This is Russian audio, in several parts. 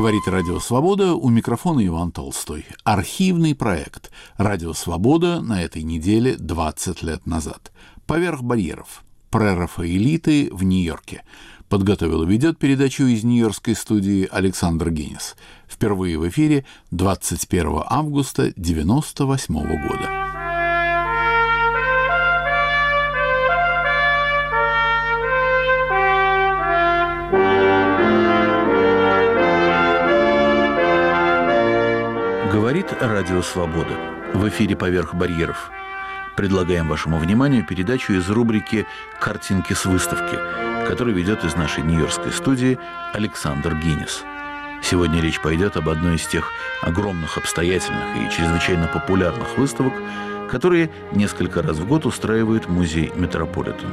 Говорит Радио Свобода, у микрофона Иван Толстой. Архивный проект «Радио Свобода» на этой неделе 20 лет назад. «Поверх барьеров. Прерафаэлиты в Нью-Йорке». Подготовил и ведет передачу из нью-йоркской студии Александр Гинис. Впервые в эфире 21 августа 1998 года. Говорит Радио Свобода. В эфире «Поверх барьеров». Предлагаем вашему вниманию передачу из рубрики «Картинки с выставки», которую ведет из нашей нью-йоркской студии Александр Гинис. Сегодня речь пойдет об одной из тех огромных, обстоятельных и чрезвычайно популярных выставок, которые несколько раз в год устраивает музей Метрополитен.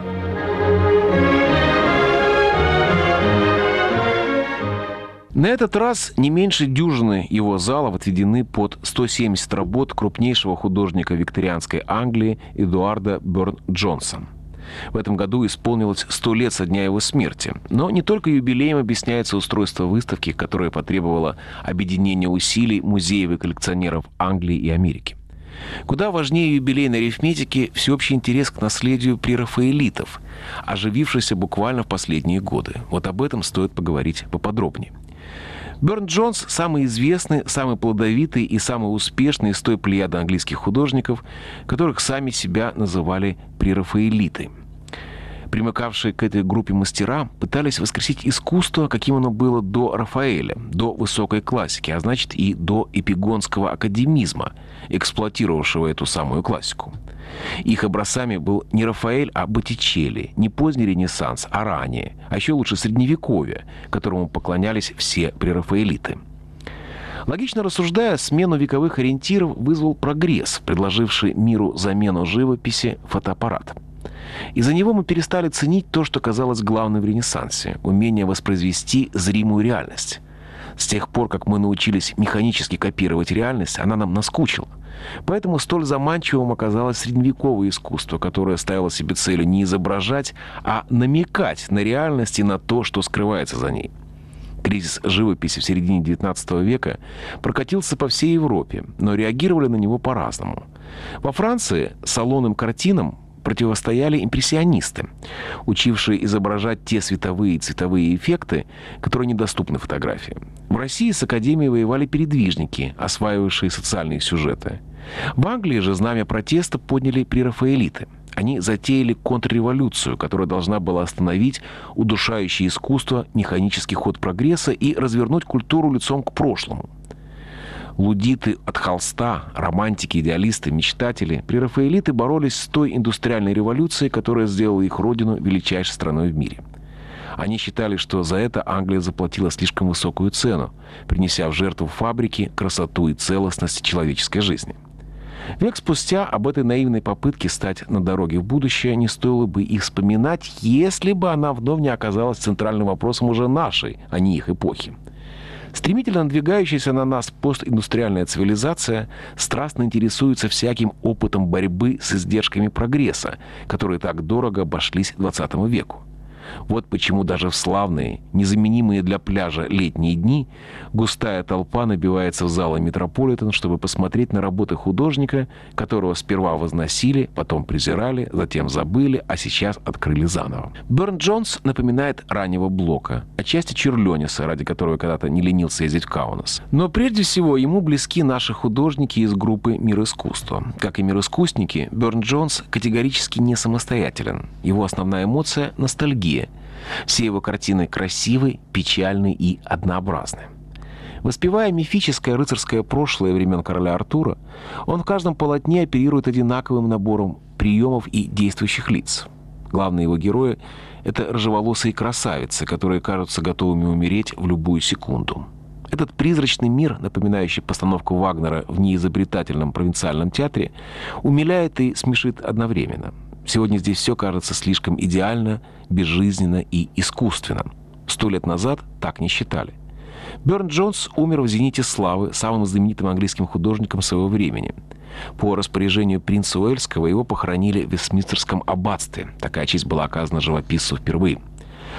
На этот раз не меньше дюжины его залов отведены под 170 работ крупнейшего художника викторианской Англии Эдуарда Бёрн-Джонса. В этом году исполнилось 100 лет со дня его смерти. Но не только юбилеем объясняется устройство выставки, которое потребовало объединения усилий музеев и коллекционеров Англии и Америки. Куда важнее юбилейной арифметики всеобщий интерес к наследию прерафаэлитов, оживившийся буквально в последние годы. Вот об этом стоит поговорить поподробнее. Бёрн-Джонс – самый известный, самый плодовитый и самый успешный из той плеяды английских художников, которых сами себя называли прерафаэлиты. Примыкавшие к этой группе мастера пытались воскресить искусство, каким оно было до Рафаэля, до высокой классики, а значит и до эпигонского академизма, эксплуатировавшего эту самую классику. Их образцами был не Рафаэль, а Боттичелли, не поздний Ренессанс, а ранее, а еще лучше Средневековье, которому поклонялись все прерафаэлиты. Логично рассуждая, смену вековых ориентиров вызвал прогресс, предложивший миру замену живописи – фотоаппарат. Из-за него мы перестали ценить то, что казалось главным в Ренессансе – умение воспроизвести зримую реальность. С тех пор, как мы научились механически копировать реальность, она нам наскучила. Поэтому столь заманчивым оказалось средневековое искусство, которое ставило себе целью не изображать, а намекать на реальность и на то, что скрывается за ней. Кризис живописи в середине XIX века прокатился по всей Европе, но реагировали на него по-разному. Во Франции салонным картинам противостояли импрессионисты, учившие изображать те световые и цветовые эффекты, которые недоступны фотографии. В России с Академией воевали передвижники, осваивавшие социальные сюжеты. В Англии же знамя протеста подняли прерафаэлиты. Они затеяли контрреволюцию, которая должна была остановить удушающее искусство, механический ход прогресса и развернуть культуру лицом к прошлому. Лудиты от холста, романтики, идеалисты, мечтатели, прерафаэлиты боролись с той индустриальной революцией, которая сделала их родину величайшей страной в мире. Они считали, что за это Англия заплатила слишком высокую цену, принеся в жертву фабрике красоту и целостность человеческой жизни. Век спустя об этой наивной попытке стать на дороге в будущее не стоило бы и вспоминать, если бы она вновь не оказалась центральным вопросом уже нашей, а не их эпохи. Стремительно надвигающаяся на нас постиндустриальная цивилизация страстно интересуется всяким опытом борьбы с издержками прогресса, которые так дорого обошлись XX веку. Вот почему даже в славные, незаменимые для пляжа летние дни густая толпа набивается в залы Метрополитен, чтобы посмотреть на работы художника, которого сперва возносили, потом презирали, затем забыли, а сейчас открыли заново. Бёрн-Джонс напоминает раннего Блока, отчасти Черлёниса, ради которого когда-то не ленился ездить в Каунас. Но прежде всего ему близки наши художники из группы «Мир искусства». Как и мироискусники, Бёрн-Джонс категорически не самостоятелен. Его основная эмоция – ностальгия. Все его картины красивы, печальны и однообразны. Воспевая мифическое рыцарское прошлое времен короля Артура, он в каждом полотне оперирует одинаковым набором приемов и действующих лиц. Главные его герои – это рыжеволосые красавицы, которые кажутся готовыми умереть в любую секунду. Этот призрачный мир, напоминающий постановку Вагнера в неизобретательном провинциальном театре, умиляет и смешит одновременно. Сегодня здесь все кажется слишком идеально, безжизненно и искусственно. 100 лет назад так не считали. Бёрн-Джонс умер в зените славы, самым знаменитым английским художником своего времени. По распоряжению принца Уэльского его похоронили в Вестминстерском аббатстве. Такая честь была оказана живописцу впервые.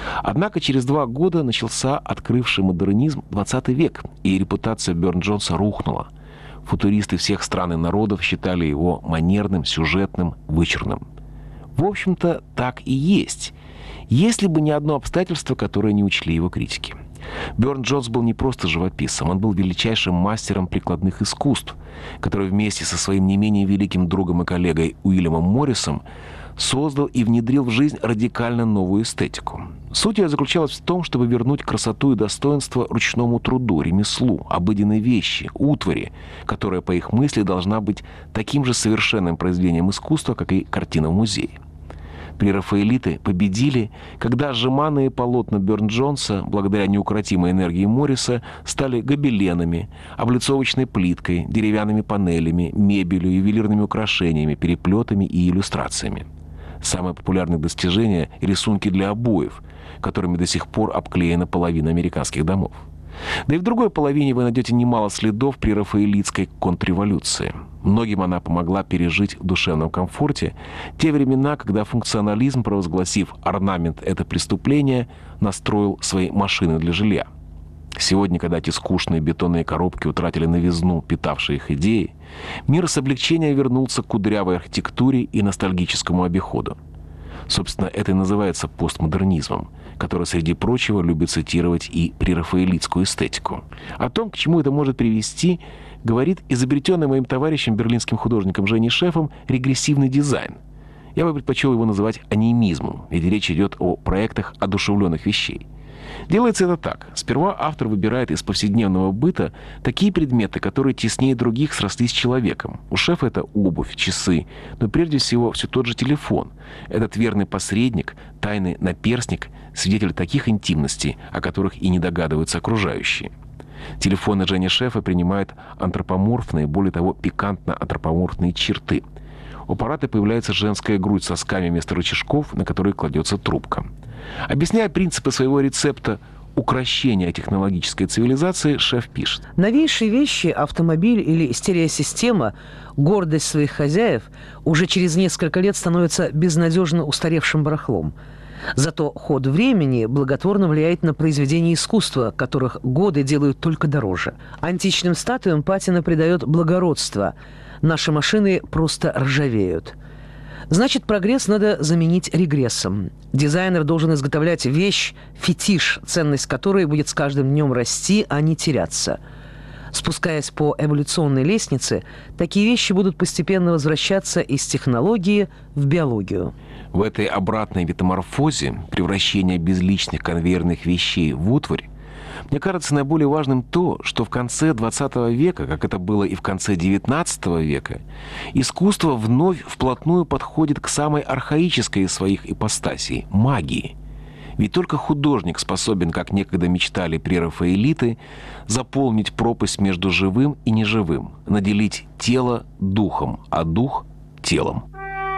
Однако через 2 года начался открывший модернизм 20 век, и репутация Бёрн-Джонса рухнула. Футуристы всех стран и народов считали его манерным, сюжетным, вычурным. В общем-то, так и есть. Если бы не одно обстоятельство, которое не учли его критики. Бёрн-Джонс был не просто живописцем, он был величайшим мастером прикладных искусств, который вместе со своим не менее великим другом и коллегой Уильямом Моррисом создал и внедрил в жизнь радикально новую эстетику. Суть ее заключалась в том, чтобы вернуть красоту и достоинство ручному труду, ремеслу, обыденной вещи, утвари, которая, по их мысли, должна быть таким же совершенным произведением искусства, как и картина в музее. Прерафаэлиты победили, когда жеманные полотна Бёрн-Джонса, благодаря неукротимой энергии Морриса, стали гобеленами, облицовочной плиткой, деревянными панелями, мебелью, ювелирными украшениями, переплетами и иллюстрациями. Самое популярное достижение – рисунки для обоев, которыми до сих пор обклеена половина американских домов. Да и в другой половине вы найдете немало следов прерафаэлитской контрреволюции. Многим она помогла пережить в душевном комфорте те времена, когда функционализм, провозгласив орнамент — это преступление, настроил свои машины для жилья. Сегодня, когда эти скучные бетонные коробки утратили новизну, питавшие их идеи, мир с облегчением вернулся к кудрявой архитектуре и ностальгическому обиходу. Собственно, это и называется постмодернизмом, который, среди прочего, любит цитировать и прерафаэлитскую эстетику. О том, к чему это может привести, говорит изобретенный моим товарищем, берлинским художником Женей Шефом, регрессивный дизайн. Я бы предпочел его называть анимизмом, ведь речь идет о проектах одушевленных вещей. Делается это так. Сперва автор выбирает из повседневного быта такие предметы, которые теснее других срослись с человеком. У Шефа это обувь, часы, но прежде всего все тот же телефон. Этот верный посредник, тайный наперстник, свидетель таких интимностей, о которых и не догадываются окружающие. Телефоны Жени Шефа принимают антропоморфные, более того, пикантно-антропоморфные черты. У аппарата появляется женская грудь с сосками вместо рычажков, на которые кладется трубка. Объясняя принципы своего рецепта укрощения технологической цивилизации, Шеф пишет: новейшие вещи, автомобиль или стереосистема, гордость своих хозяев, уже через несколько лет становятся безнадежно устаревшим барахлом. Зато ход времени благотворно влияет на произведения искусства, которых годы делают только дороже. Античным статуям патина придает благородство. Наши машины просто ржавеют. Значит, прогресс надо заменить регрессом. Дизайнер должен изготовлять вещь, фетиш, ценность которой будет с каждым днем расти, а не теряться. Спускаясь по эволюционной лестнице, такие вещи будут постепенно возвращаться из технологии в биологию. В этой обратной метаморфозе, превращения безличных конвейерных вещей в утварь, мне кажется наиболее важным то, что в конце XX века, как это было и в конце XIX века, искусство вновь вплотную подходит к самой архаической из своих ипостасей – магии. Ведь только художник способен, как некогда мечтали прерафаэлиты, заполнить пропасть между живым и неживым, наделить тело духом, а дух – телом.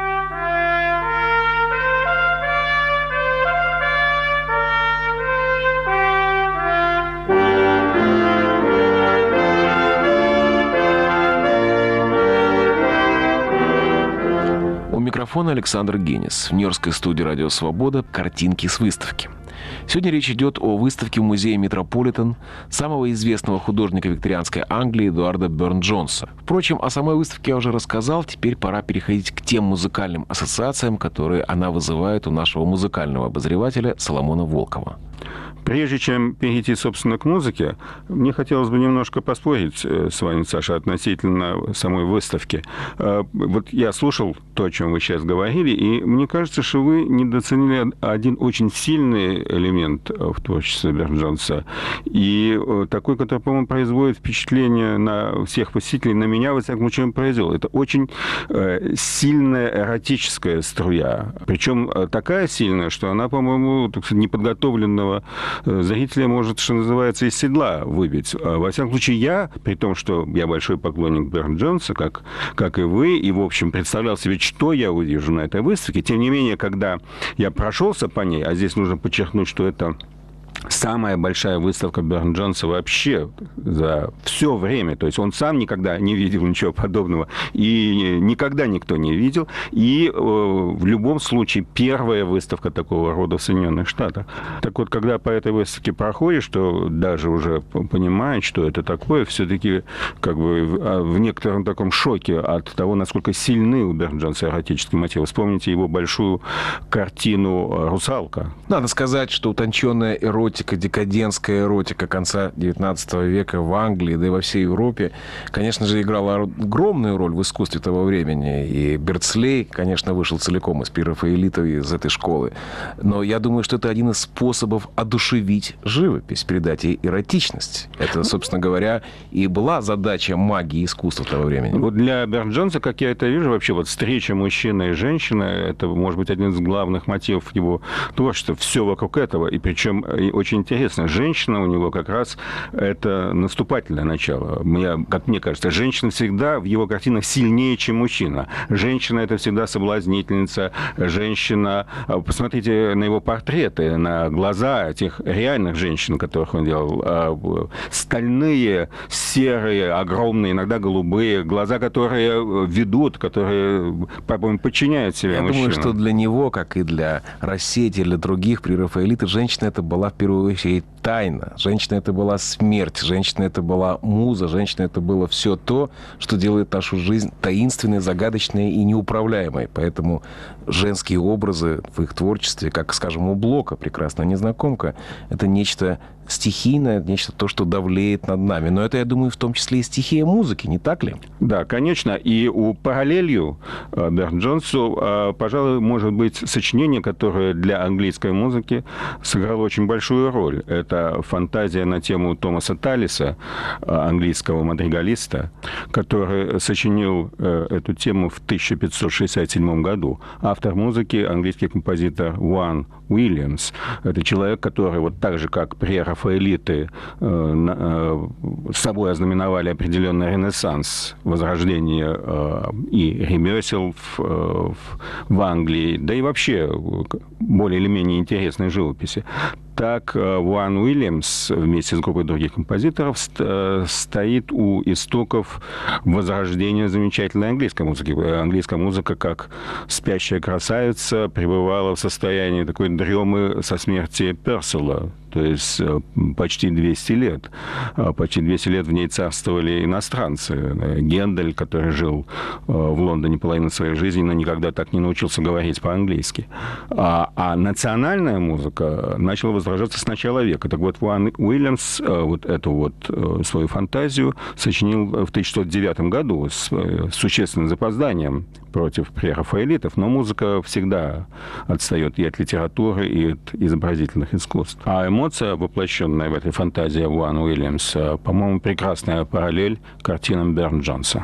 У микрофона Александр Генис. В нью-йоркской студии «Радио Свобода» картинки с выставки. Сегодня речь идет о выставке в музее Метрополитен самого известного художника викторианской Англии Эдуарда Бёрн-Джонса. Впрочем, о самой выставке я уже рассказал, теперь пора переходить к тем музыкальным ассоциациям, которые она вызывает у нашего музыкального обозревателя Соломона Волкова. Прежде чем перейти, собственно, к музыке, мне хотелось бы немножко поспорить с вами, Саша, относительно самой выставки. Вот я слушал то, о чем вы сейчас говорили, и мне кажется, что вы недооценили один очень сильный элемент в творчестве Бёрн-Джонса, и такой, который, по-моему, производит впечатление на всех посетителей, на меня, во всяком случае, произвел. Это очень сильная эротическая струя. Причем такая сильная, что она, по-моему, неподготовленного зрителя может, что называется, из седла выбить. Во всяком случае, я, при том, что я большой поклонник Бёрн-Джонса, как и вы, и, в общем, представлял себе, что я увижу на этой выставке, тем не менее, когда я прошелся по ней, а здесь нужно подчеркнуть, что это самая большая выставка Бёрн-Джонса вообще за все время. То есть он сам никогда не видел ничего подобного, и никогда никто не видел. И в любом случае первая выставка такого рода в Соединенных Штатах. Так вот, когда по этой выставке проходишь, то даже уже понимаешь, что это такое, все-таки как бы в некотором таком шоке от того, насколько сильны у Бёрн-Джонса эротические мотивы. Вспомните его большую картину «Русалка». Надо сказать, что утонченная эротика, декадентская эротика конца XIX века в Англии, да и во всей Европе, конечно же, играла огромную роль в искусстве того времени. И Берцлей, конечно, вышел целиком из прерафаэлита, из этой школы. Но я думаю, что это один из способов одушевить живопись, придать ей эротичность. Это, собственно говоря, и была задача магии искусства того времени. Вот для Бёрн-Джонса, как я это вижу, вообще вот встреча мужчины и женщины, это, может быть, один из главных мотивов его творчества. Все вокруг этого. И причем очень интересно, женщина у него как раз это наступательное начало. Как мне кажется, женщина всегда в его картинах сильнее, чем мужчина. Женщина – это всегда соблазнительница. Женщина... Посмотрите на его портреты, на глаза этих реальных женщин, которых он делал. Стальные, серые, огромные, иногда голубые. Глаза, которые ведут, которые, по-моему, подчиняют себе мужчинам. Я думаю, что для него, как и для Рассети, для других прерафаэлитов, женщина это была в первую очередь тайна. Женщина это была смерть. Женщина это была муза. Женщина это было все то, что делает нашу жизнь таинственной, загадочной и неуправляемой. Поэтому женские образы в их творчестве, как, скажем, у Блока «Прекрасная незнакомка», это нечто стихийное, нечто то, что давлеет над нами. Но это, я думаю, в том числе и стихия музыки, не так ли? Да, конечно. И параллелью Бёрн-Джонсу, пожалуй, может быть сочинение, которое для английской музыки сыграло очень большую роль. Это фантазия на тему Томаса Талиса, английского мадригалиста, который сочинил эту тему в 1567 году. Автор музыки — английский композитор Уан Уильямс. Это человек, который вот так же, как прерафаэлиты с собой ознаменовали определенный ренессанс, возрождение и ремесел в Англии, да и вообще более или менее интересной живописи. Так Уан Уильямс вместе с группой других композиторов стоит у истоков возрождения замечательной английской музыки. Английская музыка, как спящая красавица, пребывала в состоянии такой дремы со смерти Персела. То есть почти 200 лет. Почти 200 лет в ней царствовали иностранцы. Гендель, который жил в Лондоне половину своей жизни, но никогда так не научился говорить по-английски. А национальная музыка начала возрождаться с начала века. Так вот, Уан Уильямс вот эту вот свою фантазию сочинил в 1609 году с существенным запозданием против прерафаэлитов, но музыка всегда отстает и от литературы, и от изобразительных искусств. А эмоция, воплощенная в этой фантазии Уан Уильямса, по-моему, прекрасная параллель к картинам Бёрн-Джонса.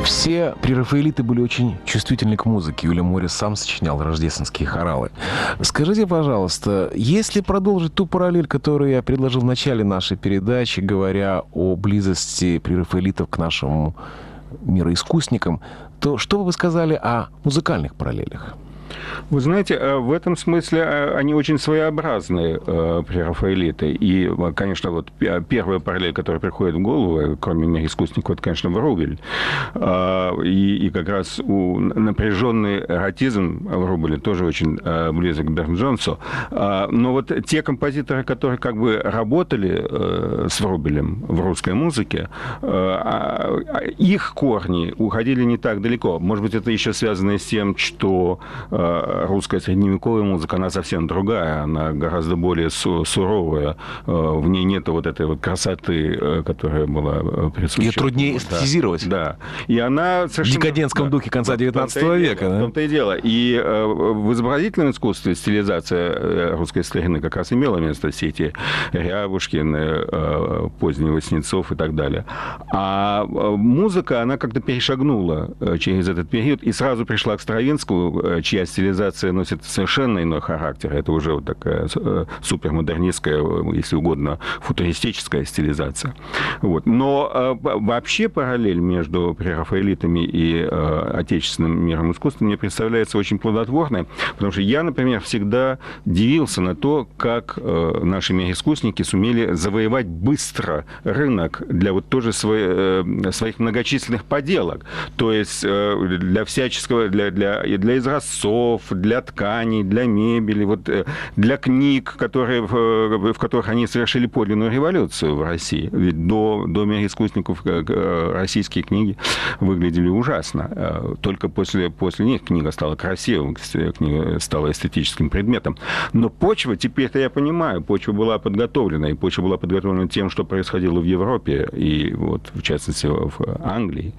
Все прерафаэлиты были очень чувствительны к музыке. Уильям Моррис сам сочинял рождественские хоралы. Скажите, пожалуйста, если продолжить ту параллель, которую я предложил в начале нашей передачи, говоря о близости прерафаэлитов к нашим мироискусникам, то что бы вы сказали о музыкальных параллелях? Вы знаете, в этом смысле они очень своеобразные, прерафаэлиты. И, конечно, вот первая параллель, которая приходит в голову, кроме мироискусников, это, конечно, Врубель. И как раз напряженный эротизм Врубеля тоже очень близок к Берн Джонсу. Но вот те композиторы, которые как бы работали с Врубелем в русской музыке, их корни уходили не так далеко. Может быть, это еще связано с тем, что русская средневековая музыка, она совсем другая, она гораздо более суровая, в ней нет вот этой вот красоты, которая была присуща. Ее труднее эстетизировать. Да. И она совершенно... В декадентском духе конца 19 века. В том-то и дело. И в изобразительном искусстве стилизация русской старины как раз имела место, все эти Рябушкин, поздний Васнецов и так далее. А музыка, она как-то перешагнула через этот период и сразу пришла к Стравинскому, чья стилизация носит совершенно иной характер. Это уже вот такая супермодернистская, если угодно, футуристическая стилизация. Вот. Но вообще параллель между прерафаэлитами и отечественным миром искусства мне представляется очень плодотворной, потому что я, например, всегда дивился на то, как наши мироискусники сумели завоевать быстро рынок для вот тоже своих многочисленных поделок. То есть для всяческого, для изразцов, для тканей, для мебели, вот, для книг, в которых они совершили подлинную революцию в России. Ведь до мироискусников российские книги выглядели ужасно. Только после них книга стала красивой, книга стала эстетическим предметом. Но почва, теперь-то я понимаю, почва была подготовлена, и почва была подготовлена тем, что происходило в Европе, и вот, в частности, в Англии,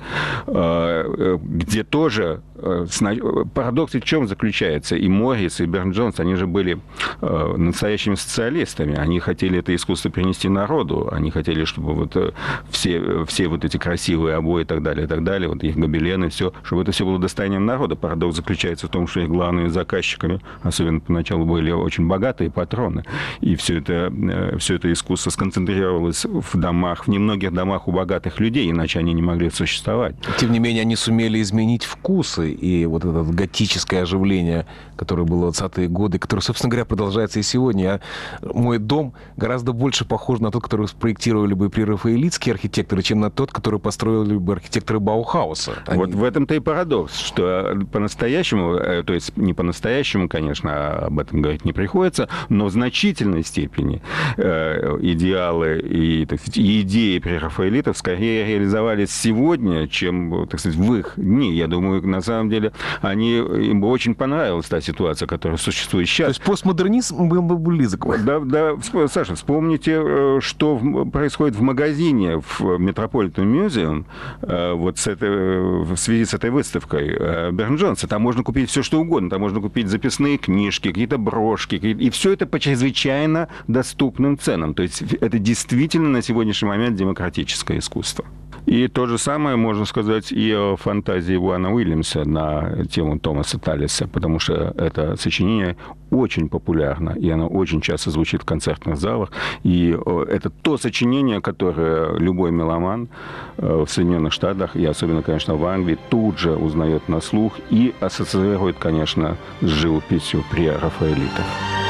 где тоже парадокс в чем заключается? И Моррис, и Берн Джонс, они же были настоящими социалистами. Они хотели это искусство принести народу. Они хотели, чтобы вот все вот эти красивые обои и так далее, вот их гобелены, все, чтобы это все было достоянием народа. Парадокс заключается в том, что их главными заказчиками, особенно поначалу, были очень богатые патроны. И все это искусство сконцентрировалось в немногих домах у богатых людей, иначе они не могли существовать. Тем не менее, они сумели изменить вкусы, и вот это готическое оживление, которое было в 20-е годы, которое, собственно говоря, продолжается и сегодня. Мой дом гораздо больше похож на тот, который спроектировали бы прерафаэлитские архитекторы, чем на тот, который построили бы архитекторы Баухауса. Вот в этом-то и парадокс, что по-настоящему, то есть не по-настоящему, конечно, об этом говорить не приходится, но в значительной степени идеалы и, так сказать, идеи прерафаэлитов скорее реализовались сегодня, чем, так сказать, в их дни. Я думаю, на самом деле, им бы очень понравилась та ситуация, которая существует сейчас. То есть постмодернизм был бы близок. Да, Саша, вспомните, что происходит в магазине в Metropolitan Museum вот в связи с этой выставкой Берн Джонса. Там можно купить все, что угодно. Там можно купить записные книжки, какие-то брошки. И все это по чрезвычайно доступным ценам. То есть это действительно на сегодняшний момент демократическое искусство. И то же самое можно сказать и о фантазии Вуана Уильямса на тему Томаса Таллиса, потому что это сочинение очень популярно, и оно очень часто звучит в концертных залах. И это то сочинение, которое любой меломан в Соединенных Штатах, и особенно, конечно, в Англии, тут же узнает на слух и ассоциирует, конечно, с живописью прерафаэлитов.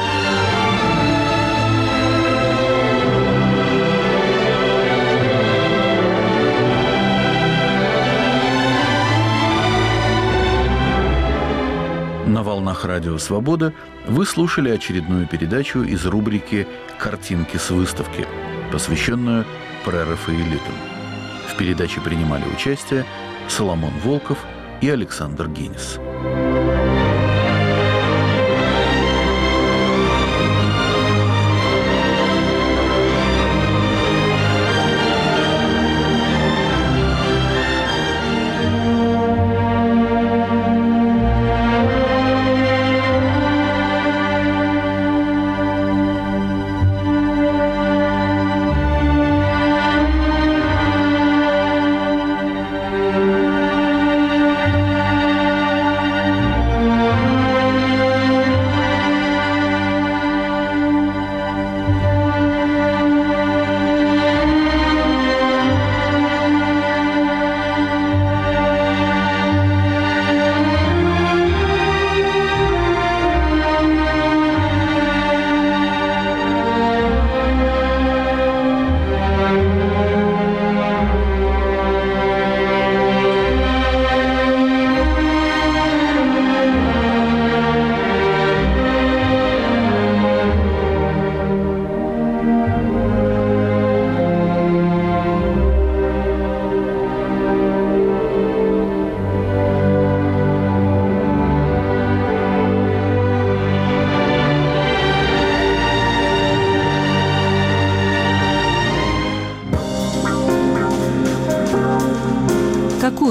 На волнах Радио Свобода вы слушали очередную передачу из рубрики «Картинки с выставки», посвященную прерафаэлитам. В передаче принимали участие Соломон Волков и Александр Гинис.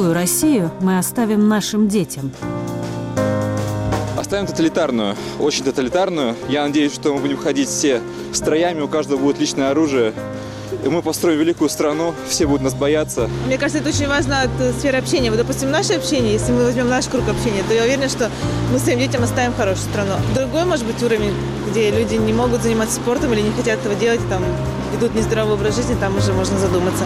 какую Россию мы оставим нашим детям? Оставим тоталитарную, очень тоталитарную. Я надеюсь, что мы будем ходить все строями, у каждого будет личное оружие. И мы построим великую страну, все будут нас бояться. Мне кажется, это очень важно от сферы общения. Вот, допустим, наше общение, если мы возьмем наш круг общения, то я уверена, что мы своим детям оставим хорошую страну. Другой, может быть, уровень, где люди не могут заниматься спортом или не хотят этого делать, там ведут нездоровый образ жизни, там уже можно задуматься.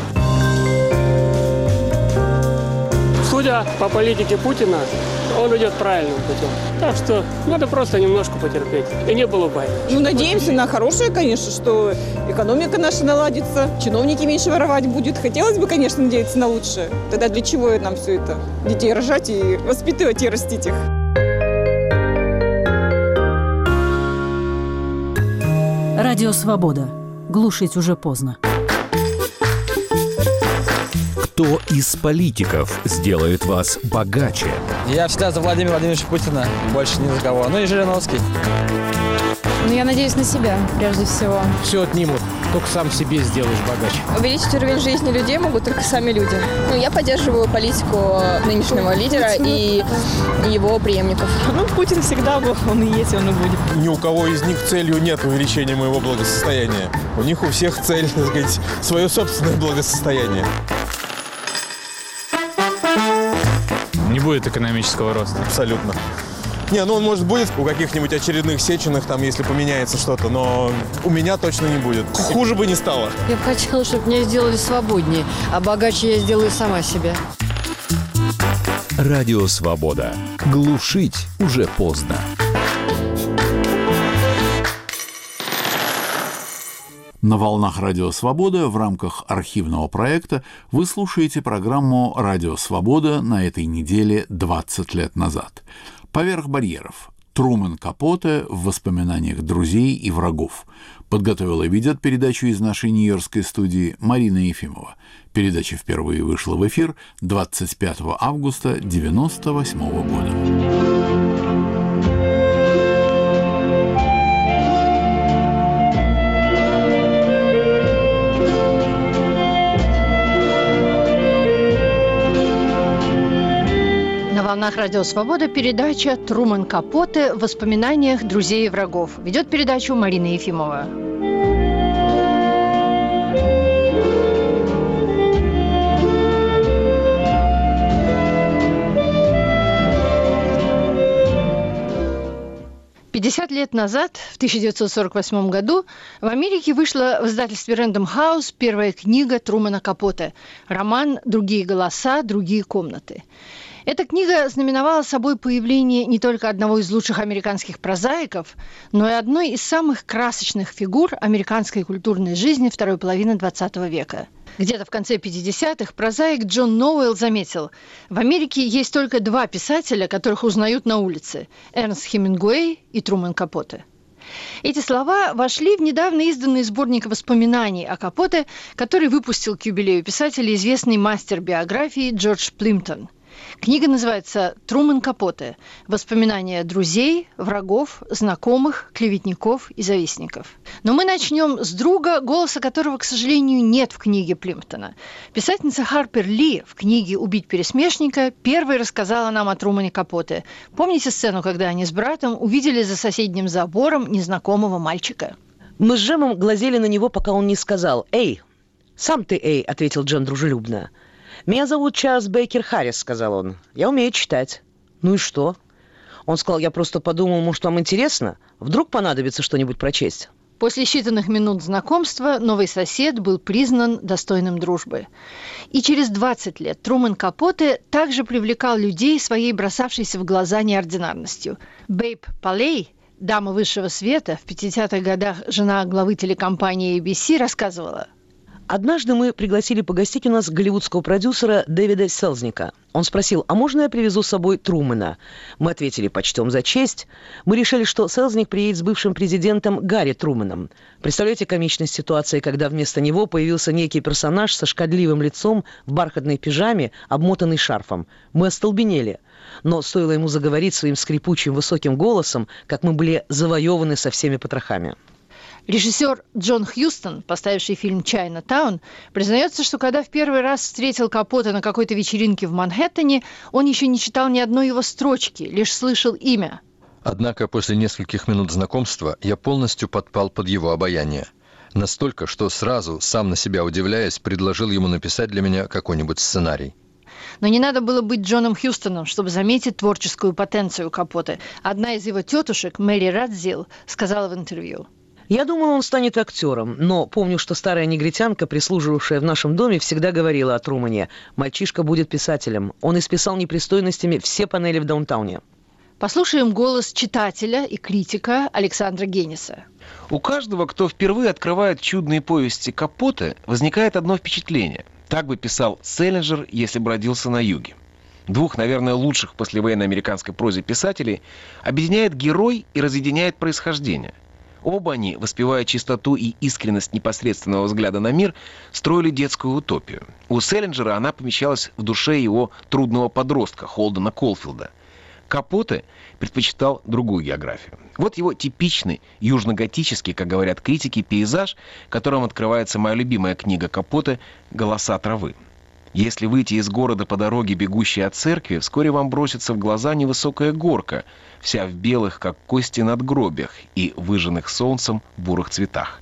Судя по политике Путина, он идет правильным путем. Так что надо просто немножко потерпеть. И не было бы. Ну, надеемся на хорошее, конечно, что экономика наша наладится, чиновники меньше воровать будут. Хотелось бы, конечно, надеяться на лучшее. Тогда для чего нам все это? Детей рожать и воспитывать и растить их. Радио «Свобода». Глушить уже поздно. Кто из политиков сделает вас богаче? Я всегда за Владимира Владимировича Путина, больше ни за кого. Ну и Жириновский. Ну, я надеюсь на себя, прежде всего. Все отнимут, только сам себе сделаешь богаче. Увеличить уровень жизни людей могут только сами люди. Ну, я поддерживаю политику нынешнего лидера и его преемников. Ну, Путин всегда был, он и есть, он и будет. Ни у кого из них целью нет увеличения моего благосостояния. У них у всех цель, так сказать, свое собственное благосостояние. Не будет экономического роста. Абсолютно. Не, ну он, может, будет у каких-нибудь очередных Сеченых, там, если поменяется что-то, но у меня точно не будет. Хуже бы не стало. Я бы хотела, чтобы меня сделали свободнее, а богаче я сделаю сама себя. Радио «Свобода». Глушить уже поздно. На волнах «Радио Свобода» в рамках архивного проекта вы слушаете программу «Радио Свобода» на этой неделе 20 лет назад. «Поверх барьеров. Трумэн Капоте в воспоминаниях друзей и врагов». Подготовила и ведет передачу из нашей нью-йоркской студии Марина Ефимова. Передача впервые вышла в эфир 25 августа 1998 года. На волнах Радио Свобода передача «Трумэн Капоте в воспоминаниях друзей и врагов». Ведет передачу Марина Ефимова. «50 лет назад, в 1948 году, в Америке вышла в издательстве Random House первая книга Трумэна Капоте – роман «Другие голоса, другие комнаты». Эта книга знаменовала собой появление не только одного из лучших американских прозаиков, но и одной из самых красочных фигур американской культурной жизни второй половины XX века. Где-то в конце 50-х прозаик Джон Ноуэлл заметил: в Америке есть только два писателя, которых узнают на улице – Эрнст Хемингуэй и Трумэн Капоте. Эти слова вошли в недавно изданный сборник воспоминаний о Капоте, который выпустил к юбилею писателя известный мастер биографии Джордж Плимптон. Книга называется «Трумэн Капоте. Воспоминания друзей, врагов, знакомых, клеветников и завистников». Но мы начнем с друга, голоса которого, к сожалению, нет в книге Плимптона. Писательница Харпер Ли в книге «Убить пересмешника» первой рассказала нам о Трумэне Капоте. Помните сцену, когда они с братом увидели за соседним забором незнакомого мальчика? Мы с Джемом глазели на него, пока он не сказал «Эй!» «Сам ты, эй!» – ответил Джем дружелюбно. «Меня зовут Чарльз Бейкер Харрис», — сказал он. «Я умею читать». «Ну и что?» Он сказал: «Я просто подумал, может, вам интересно? Вдруг понадобится что-нибудь прочесть». После считанных минут знакомства новый сосед был признан достойным дружбы. И через 20 лет Трумэн Капоте также привлекал людей своей бросавшейся в глаза неординарностью. Бэйб Палей, дама высшего света, в 50-х годах жена главы телекомпании ABC, рассказывала: «Однажды мы пригласили погостить у нас голливудского продюсера Дэвида Селзника. Он спросил: а можно я привезу с собой Трумэна? Мы ответили: почтем за честь. Мы решили, что Селзник приедет с бывшим президентом Гарри Трумэном. Представляете комичность ситуации, когда вместо него появился некий персонаж со шкодливым лицом в бархатной пижаме, обмотанный шарфом. Мы остолбенели. Но стоило ему заговорить своим скрипучим высоким голосом, как мы были завоеваны со всеми потрохами». Режиссер Джон Хьюстон, поставивший фильм «Чайна-таун», признается, что когда в первый раз встретил Капоте на какой-то вечеринке в Манхэттене, он еще не читал ни одной его строчки, лишь слышал имя. Однако после нескольких минут знакомства я полностью подпал под его обаяние. Настолько, что сразу, сам на себя удивляясь, предложил ему написать для меня какой-нибудь сценарий. Но не надо было быть Джоном Хьюстоном, чтобы заметить творческую потенцию Капоте. Одна из его тетушек, Мэри Радзилл, сказала в интервью: «Я думал, он станет актером, но помню, что старая негритянка, прислуживавшая в нашем доме, всегда говорила о Трумане: мальчишка будет писателем. Он исписал непристойностями все панели в даунтауне». Послушаем голос читателя и критика Александра Генниса. У каждого, кто впервые открывает чудные повести Капоте, возникает одно впечатление. Так бы писал Селлинджер, если бы родился на юге. Двух, наверное, лучших в послевоенной американской прозе писателей объединяет герой и разъединяет происхождение. Оба они, воспевая чистоту и искренность непосредственного взгляда на мир, строили детскую утопию. У Селлинджера она помещалась в душе его трудного подростка Холдена Колфилда. Капоте предпочитал другую географию. Вот его типичный южно-готический, как говорят критики, пейзаж, которым открывается моя любимая книга Капоте «Голоса травы». Если выйти из города по дороге, бегущей от церкви, вскоре вам бросится в глаза невысокая горка, вся в белых, как кости, надгробиях и выжженных солнцем бурых цветах.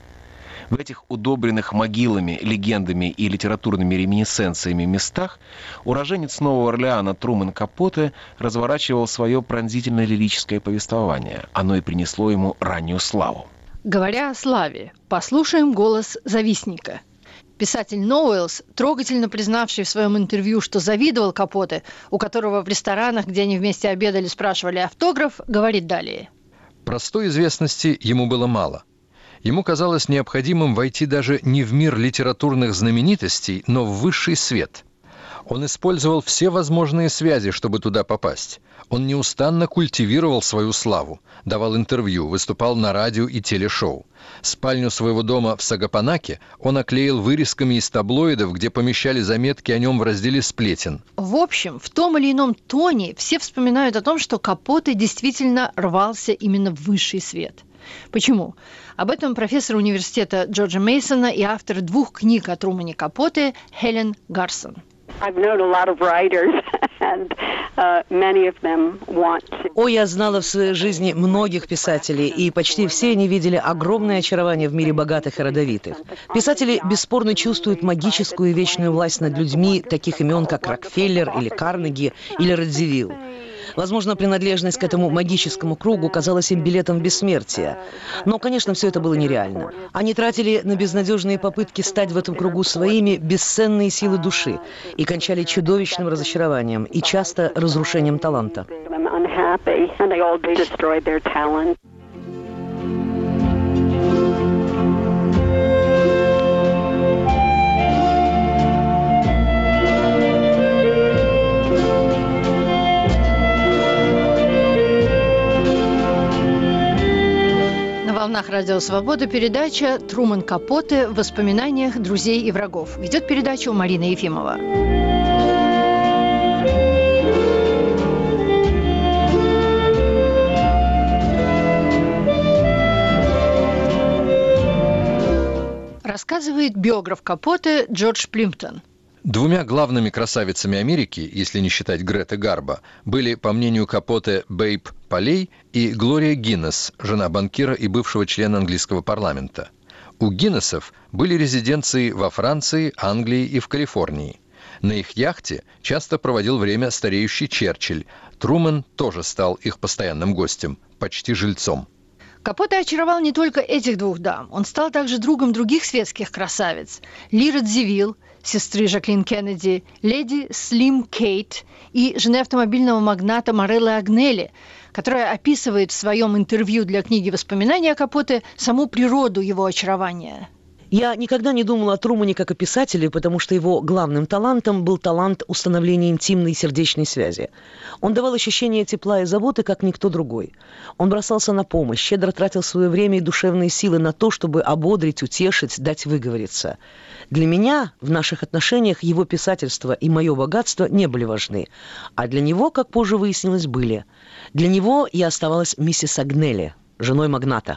В этих удобренных могилами, легендами и литературными реминисценциями местах уроженец Нового Орлеана Трумэн Капоте разворачивал свое пронзительно-лирическое повествование. Оно и принесло ему раннюю славу. Говоря о славе, послушаем голос завистника. Писатель Ноуэллс, трогательно признавший в своем интервью, что завидовал Капоте, у которого в ресторанах, где они вместе обедали, спрашивали автограф, говорит далее: «Простой известности ему было мало. Ему казалось необходимым войти даже не в мир литературных знаменитостей, но в высший свет. Он использовал все возможные связи, чтобы туда попасть. Он неустанно культивировал свою славу, давал интервью, выступал на радио и телешоу. Спальню своего дома в Сагапанаке он оклеил вырезками из таблоидов, где помещали заметки о нем в разделе «Сплетен». В общем, в том или ином тоне все вспоминают о том, что Капоте действительно рвался именно в высший свет. Почему? Об этом профессор университета Джорджа Мейсона и автор 2 книг о Трумане Капоте Хелен Гарсон. О, я знала в своей жизни многих писателей, и почти все они видели огромное очарование в мире богатых и родовитых. Писатели бесспорно чувствуют магическую и вечную власть над людьми, таких имен, как Рокфеллер или Карнеги или Радзивилл. Возможно, принадлежность к этому магическому кругу казалась им билетом в бессмертие. Но, конечно, все это было нереально. Они тратили на безнадежные попытки стать в этом кругу своими бесценные силы души и кончали чудовищным разочарованием и часто разрушением таланта. На волнах Радио Свобода передача «Трумэн Капоте. В воспоминаниях друзей и врагов». Ведет передачу Марина Ефимова. Рассказывает биограф Капоте Джордж Плимптон. Двумя главными красавицами Америки, если не считать Греты Гарбо, были, по мнению Капоте, Бэйб Полей и Глория Гиннес, жена банкира и бывшего члена английского парламента. У Гиннесов были резиденции во Франции, Англии и в Калифорнии. На их яхте часто проводил время стареющий Черчилль. Трумэн тоже стал их постоянным гостем, почти жильцом. Капоте очаровал не только этих 2 дам. Он стал также другом других светских красавиц. Ли Радзивилл, сестры Жаклин Кеннеди, леди Слим Кейт и жены автомобильного магната Мореллы Агнелли, которая описывает в своем интервью для книги «Воспоминания о Капоте» саму природу его очарования. Я никогда не думала о Трумане как о писателе, потому что его главным талантом был талант установления интимной и сердечной связи. Он давал ощущение тепла и заботы, как никто другой. Он бросался на помощь, щедро тратил свое время и душевные силы на то, чтобы ободрить, утешить, дать выговориться. Для меня в наших отношениях его писательство и мое богатство не были важны, а для него, как позже выяснилось, были. Для него я оставалась миссис Агнелли, женой магната.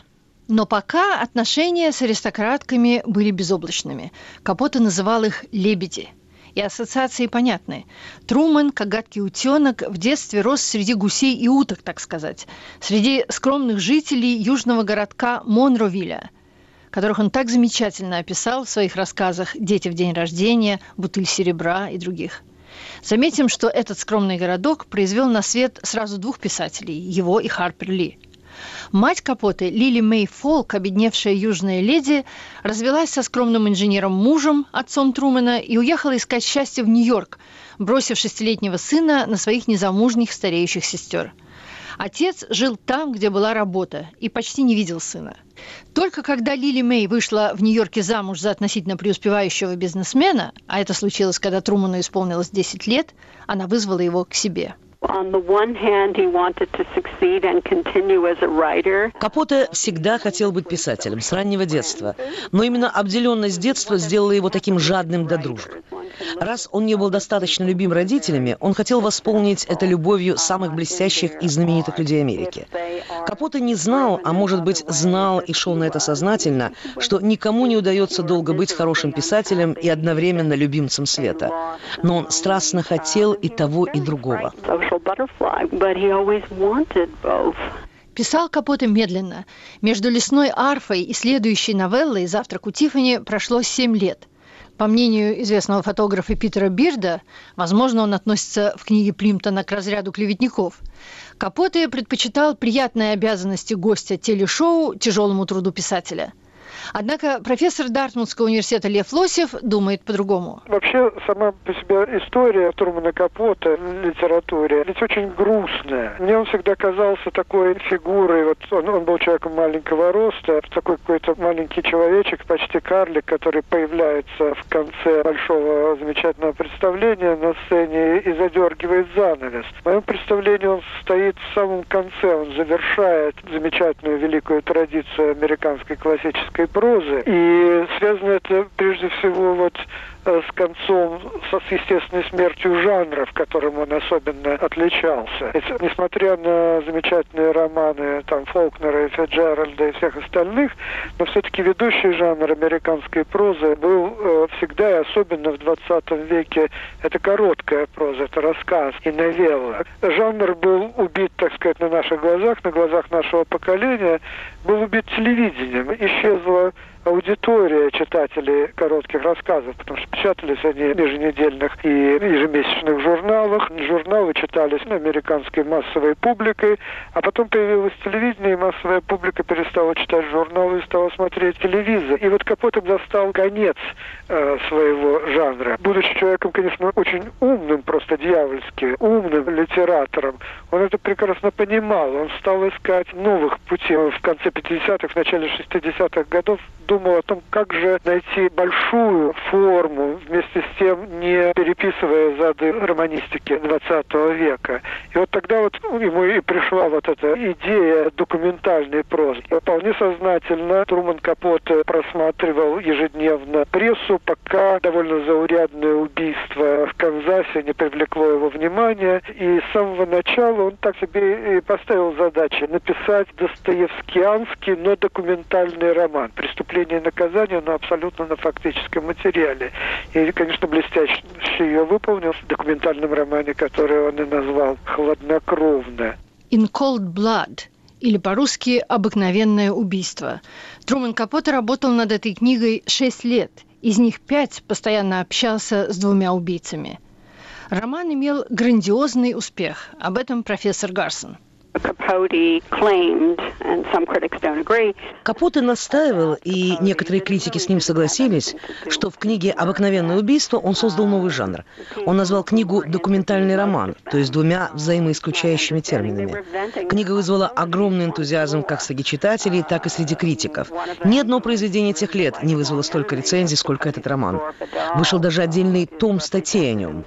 Но пока отношения с аристократками были безоблачными. Капоте называл их «лебеди». И ассоциации понятны. Трумэн, как гадкий утенок, в детстве рос среди гусей и уток, так сказать, среди скромных жителей южного городка Монровиля, которых он так замечательно описал в своих рассказах «Дети в день рождения», «Бутыль серебра» и других. Заметим, что этот скромный городок произвел на свет сразу двух писателей, его и Харпер Ли. Мать Капоте, Лили Мэй Фолк, обедневшая южная леди, развелась со скромным инженером-мужем, отцом Трумэна, и уехала искать счастье в Нью-Йорк, бросив 6-летнего сына на своих незамужних стареющих сестер. Отец жил там, где была работа, и почти не видел сына. Только когда Лили Мэй вышла в Нью-Йорке замуж за относительно преуспевающего бизнесмена, а это случилось, когда Трумэну исполнилось 10 лет, она вызвала его к себе. Капоте всегда хотел быть писателем с раннего детства, но именно обделенность детства сделала его таким жадным до дружбы. Раз он не был достаточно любим родителями, он хотел восполнить это любовью самых блестящих и знаменитых людей Америки. Капоте не знал, а может быть знал и шел на это сознательно, что никому не удается долго быть хорошим писателем и одновременно любимцем света. Но он страстно хотел и того, и другого. Писал Капоте медленно. Между «Лесной арфой» и следующей новеллой «Завтрак у Тиффани» прошло 7 лет. По мнению известного фотографа Питера Бирда, возможно, он относится в книге Плимптона к разряду клеветников, Капоте предпочитал приятные обязанности гостя телешоу тяжелому труду писателя. Однако профессор Дартмутского университета Лев Лосев думает по-другому. Вообще, сама по себе история Трумэна Капоте в литературе ведь очень грустная. Мне он всегда казался такой фигурой. Вот он был человеком маленького роста, такой какой-то маленький человечек, почти карлик, который появляется в конце большого замечательного представления на сцене и задергивает занавес. В моем представлении он стоит в самом конце, он завершает замечательную великую традицию американской классической прозы. И связано это прежде всего вот с концом, с естественной смертью жанра, в котором он особенно отличался. Несмотря на замечательные романы там Фолкнера и Фицджеральда и всех остальных, но все-таки ведущий жанр американской прозы был всегда, и особенно в 20 веке, это короткая проза, это рассказ и новелла. Жанр был убит, так сказать, на наших глазах, на глазах нашего поколения, был убит телевидением. Исчезла аудитория читателей коротких рассказов, потому что печатались они в еженедельных и ежемесячных журналах. Журналы читались американской массовой публикой, а потом появилось телевидение, и массовая публика перестала читать журналы и стала смотреть телевизор. И вот Капоте застал конец своего жанра. Будучи человеком, конечно, очень умным, просто дьявольски умным литератором, он это прекрасно понимал. Он стал искать новых путей. В конце 50-х, в начале 60-х годов думал о том, как же найти большую форму, вместе с тем не переписывая зады романистики 20 века. И вот тогда вот ему и пришла вот эта идея документальной прозы. И вполне сознательно Трумэн Капоте просматривал ежедневно прессу, пока довольно заурядное убийство в Канзасе не привлекло его внимания. И с самого начала он так себе и поставил задачу написать достоевскианский, но документальный роман. «Преступление и наказание», но абсолютно на фактическом материале. И, конечно, блестяще ее выполнил в документальном романе, который он и назвал «Хладнокровно». «In Cold Blood», или по-русски «Обыкновенное убийство». Трумэн Капоте работал над этой книгой 6 лет. Из них 5 постоянно общался с 2 убийцами. Роман имел грандиозный успех. Об этом профессор Гарсон. Капоте настаивал, и некоторые критики с ним согласились, что в книге «Обыкновенное убийство» он создал новый жанр. Он назвал книгу «документальный роман», то есть 2 взаимоисключающими терминами. Книга вызвала огромный энтузиазм как среди читателей, так и среди критиков. Ни одно произведение тех лет не вызвало столько рецензий, сколько этот роман. Вышел даже отдельный том статей о нем.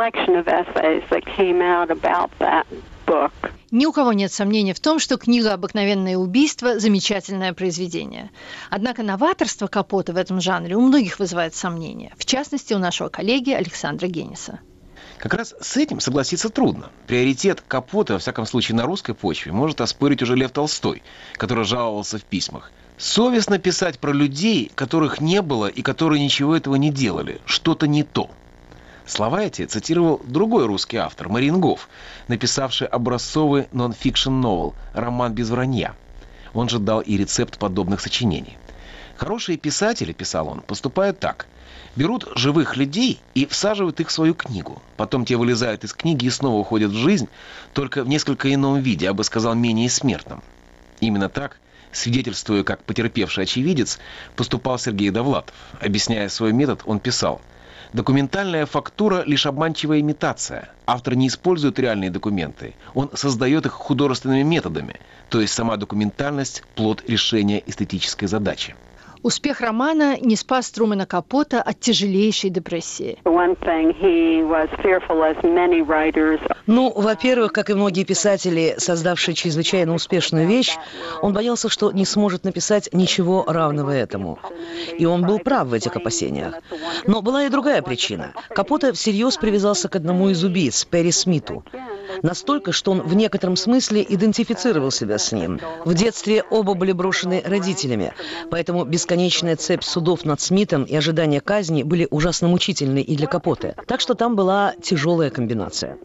Ни у кого нет сомнений в том, что книга «Обыкновенное убийство» – замечательное произведение. Однако новаторство Капоте в этом жанре у многих вызывает сомнения. В частности, у нашего коллеги Александра Генниса. Как раз с этим согласиться трудно. Приоритет Капоте, во всяком случае на русской почве, может оспорить уже Лев Толстой, который жаловался в письмах. Совестно писать про людей, которых не было и которые ничего этого не делали. Что-то не то. Слова эти цитировал другой русский автор, Марингов, написавший образцовый нон-фикшн-новел «Роман без вранья». Он же дал и рецепт подобных сочинений. Хорошие писатели, писал он, поступают так. Берут живых людей и всаживают их в свою книгу. Потом те вылезают из книги и снова уходят в жизнь, только в несколько ином виде, я бы сказал, менее смертном. Именно так, свидетельствуя как потерпевший очевидец, поступал Сергей Довлатов. Объясняя свой метод, он писал: «Документальная фактура – лишь обманчивая имитация. Автор не использует реальные документы. Он создает их художественными методами, то есть сама документальность – плод решения эстетической задачи». Успех романа не спас Трумэна Капота от тяжелейшей депрессии. Ну, во-первых, как и многие писатели, создавшие чрезвычайно успешную вещь, он боялся, что не сможет написать ничего равного этому. И он был прав в этих опасениях. Но была и другая причина. Капота всерьез привязался к одному из убийц, Перри Смиту. Настолько, что он в некотором смысле идентифицировал себя с ним. В детстве оба были брошены родителями, поэтому бесконечная цепь судов над Смитом и ожидания казни были ужасно мучительны и для Капоте. Так что там была тяжелая комбинация.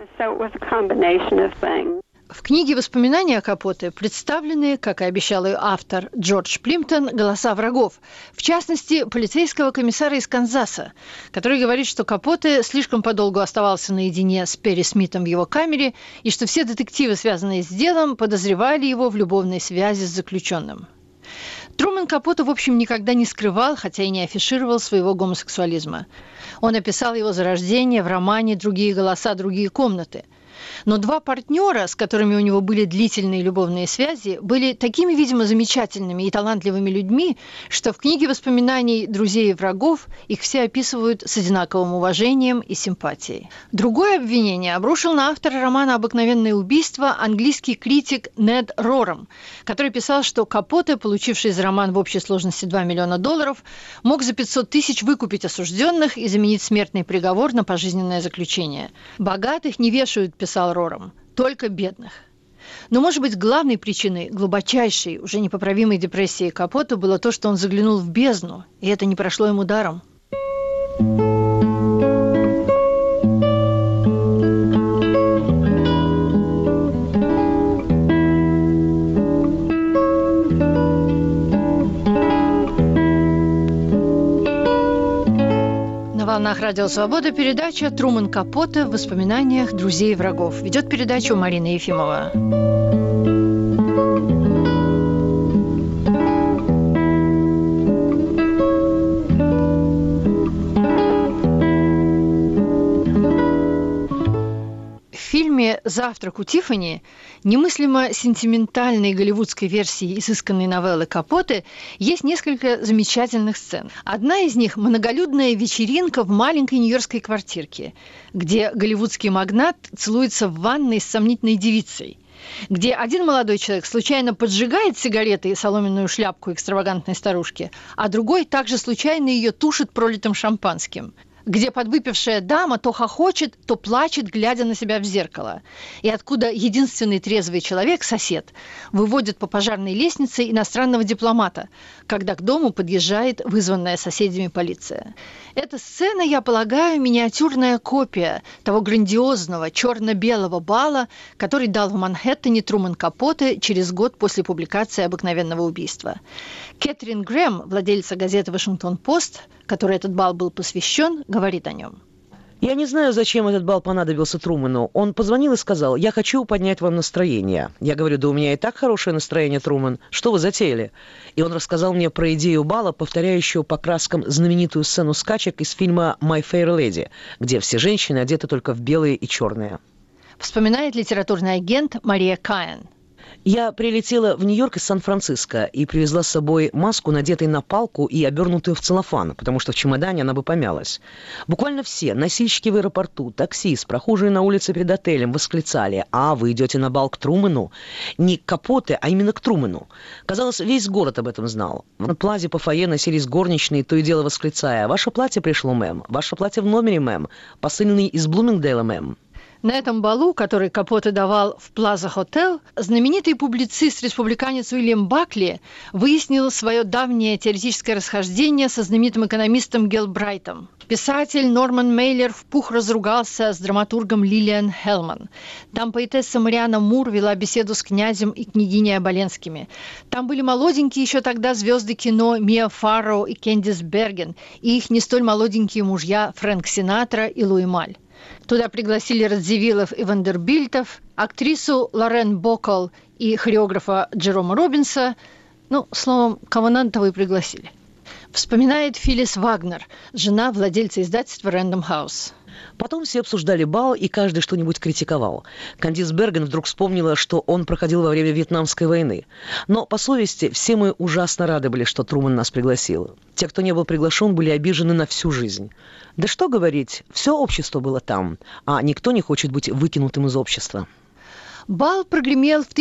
В книге «Воспоминания о Капоте» представлены, как и обещал ее автор Джордж Плимптон, голоса врагов. В частности, полицейского комиссара из Канзаса, который говорит, что Капоте слишком подолгу оставался наедине с Перри Смитом в его камере и что все детективы, связанные с делом, подозревали его в любовной связи с заключенным. Трумэн Капоте, в общем, никогда не скрывал, хотя и не афишировал своего гомосексуализма. Он описал его зарождение в романе «Другие голоса, другие комнаты». Но два партнера, с которыми у него были длительные любовные связи, были такими, видимо, замечательными и талантливыми людьми, что в книге воспоминаний «Друзей и врагов» их все описывают с одинаковым уважением и симпатией. Другое обвинение обрушил на автора романа «Обыкновенное убийство» английский критик Нед Рорам, который писал, что Капоте, получивший за роман в общей сложности $2 миллиона, мог за 500 тысяч выкупить осужденных и заменить смертный приговор на пожизненное заключение. «Богатых не вешают», писал Рорам, только бедных. Но, может быть, главной причиной глубочайшей, уже непоправимой депрессии Капоте было то, что он заглянул в бездну, и это не прошло ему даром. На волнах Радио Свобода передача «Трумэн Капоте в воспоминаниях друзей и врагов». Ведет передачу Марина Ефимова. В фильме «Завтрак у Тиффани» немыслимо сентиментальной голливудской версии изысканной новеллы Капоте есть несколько замечательных сцен. Одна из них – многолюдная вечеринка в маленькой нью-йоркской квартирке, где голливудский магнат целуется в ванной с сомнительной девицей, где один молодой человек случайно поджигает сигареты и соломенную шляпку экстравагантной старушки, а другой также случайно ее тушит пролитым шампанским, где подвыпившая дама то хохочет, то плачет, глядя на себя в зеркало, и откуда единственный трезвый человек, сосед, выводит по пожарной лестнице иностранного дипломата, когда к дому подъезжает вызванная соседями полиция. Эта сцена, я полагаю, миниатюрная копия того грандиозного черно-белого бала, который дал в Манхэттене Трумэн Капоте через год после публикации «Обыкновенного убийства». Кэтрин Грэм, владельца газеты «Вашингтон-Пост», которой этот бал был посвящен, говорит о нем. Я не знаю, зачем этот бал понадобился Трумэну. Он позвонил и сказал: «Я хочу поднять вам настроение». Я говорю: «Да у меня и так хорошее настроение, Трумэн. Что вы затеяли?» И он рассказал мне про идею бала, повторяющую по краскам знаменитую сцену скачек из фильма «My Fair Lady», где все женщины одеты только в белые и черные. Вспоминает литературный агент Мария Каен. Я прилетела в Нью-Йорк из Сан-Франциско и привезла с собой маску, надетую на палку и обернутую в целлофан, потому что в чемодане она бы помялась. Буквально все, носильщики в аэропорту, таксист, прохожие на улице перед отелем восклицали: «А, вы идете на бал к Трумэну?» Не к Капоте, а именно к Трумэну. Казалось, весь город об этом знал. В плазе по фойе носились горничные, то и дело восклицая: «Ваше платье пришло, мэм! Ваше платье в номере, мэм! Посыльный из Блумингдейла, мэм!» На этом балу, который Капоте давал в Плаза Хотел, знаменитый публицист-республиканец Уильям Бакли выяснил свое давнее теоретическое расхождение со знаменитым экономистом Гелбрайтом. Писатель Норман Мейлер в пух разругался с драматургом Лилиан Хелман. Там поэтесса Мариана Мур вела беседу с князем и княгиней Оболенскими. Там были молоденькие еще тогда звезды кино Мия Фарроу и Кэндис Берген, и их не столь молоденькие мужья Фрэнк Синатра и Луи Маль. Туда пригласили Радзивиллов и Вандербильтов, актрису Лорен Бокал и хореографа Джерома Робинса. Словом, кого надо, того и пригласили. Вспоминает Филлис Вагнер, жена владельца издательства Random House. Потом все обсуждали бал, и каждый что-нибудь критиковал. Кэндис Берген вдруг вспомнила, что он проходил во время Вьетнамской войны. Но, по совести, все мы ужасно рады были, что Трумэн нас пригласил. Те, кто не был приглашен, были обижены на всю жизнь. Да что говорить, все общество было там, а никто не хочет быть выкинутым из общества. Бал прогремел в